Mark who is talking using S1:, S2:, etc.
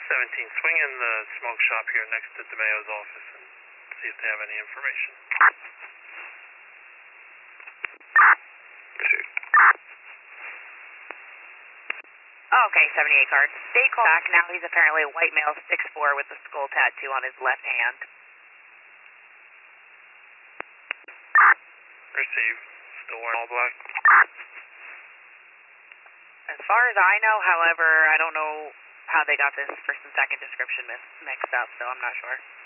S1: 17, swing in the smoke shop here next to DeMayo's office and see if they have any information.
S2: Received.
S3: Okay, 78 card. They call back now. He's apparently a white male, 6'4", with a skull tattoo on his left hand.
S1: Received. Still wearing all black.
S3: As far as I know, however, I don't know how they got this first and second description mixed up, so I'm not sure.